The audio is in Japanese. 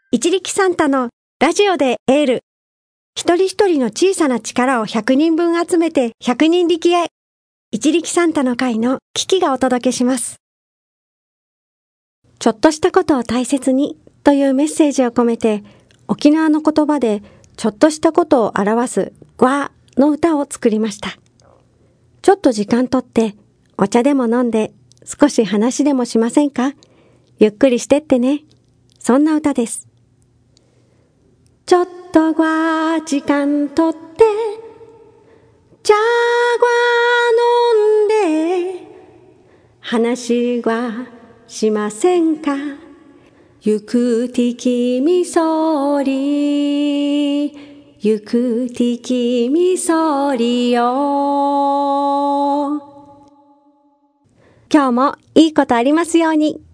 一力サンタのラジオでエール。一人一人の小さな力を100人分集めて100人力へ。一力サンタの会のキキがお届けします。ちょっとしたことを大切にというメッセージを込めて、沖縄の言葉でちょっとしたことを表すグワーの歌を作りました。ちょっと時間とってお茶でも飲んで少し話でもしませんか？ゆっくりしてってね。そんな歌です。ちょっと時間とって茶飲んで話はしませんか？ゆくてきみそりゆくてきみそりよ。今日もいいことありますように。